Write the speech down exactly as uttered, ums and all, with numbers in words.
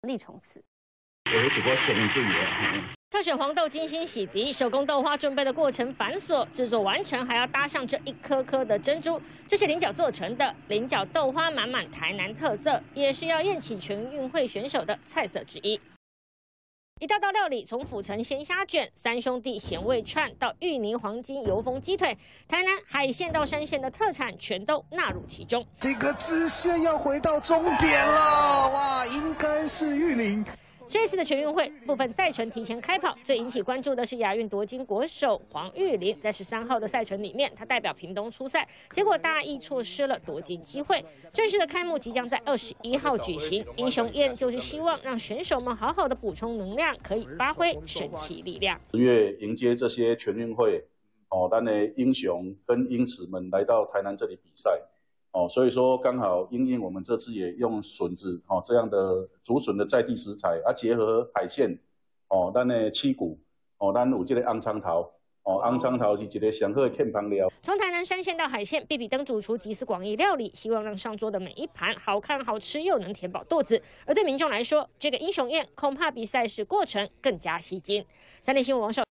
力冲刺。 有一个生水的。 特选黄豆精心洗涤，手工豆花准备的过程繁琐，制作完成还要搭上这一颗颗的珍珠，这是菱角做成的。菱角豆花满满台南特色，也是要宴请全运会选手的菜色之一。一道道料理，从府城鲜虾卷、三兄弟咸味串到芋泥黄金油封鸡腿，台南海线到山线的特产全都纳入其中。 这个支线要回到终点了，哇，应该是玉林。 这次的全运会部分赛程提前开跑，最引起关注的是亚运夺金国手黄玉玲，在十三号的赛程里面，她代表屏东出赛，结果大意错失了夺金机会。正式的开幕即将在二十一号举行，英雄宴就是希望让选手们好好的补充能量，可以发挥神奇力量。 十月迎接这些全运会哦，咱的英雄跟英雌们来到台南这里比赛。哦，所以说刚好因应我们这次也用笋子哦这样的竹笋的在地食材啊，结合海鲜哦，咱的七股哦，咱有这个红葱头哦，红葱头是一个上好的欠芳料。 从台南山线到海线，比比登主厨集思广益料理，希望让上桌的每一盘好看好吃又能填饱肚子。而对民众来说，这个英雄宴恐怕比赛事过程更加吸睛。三立新闻王少。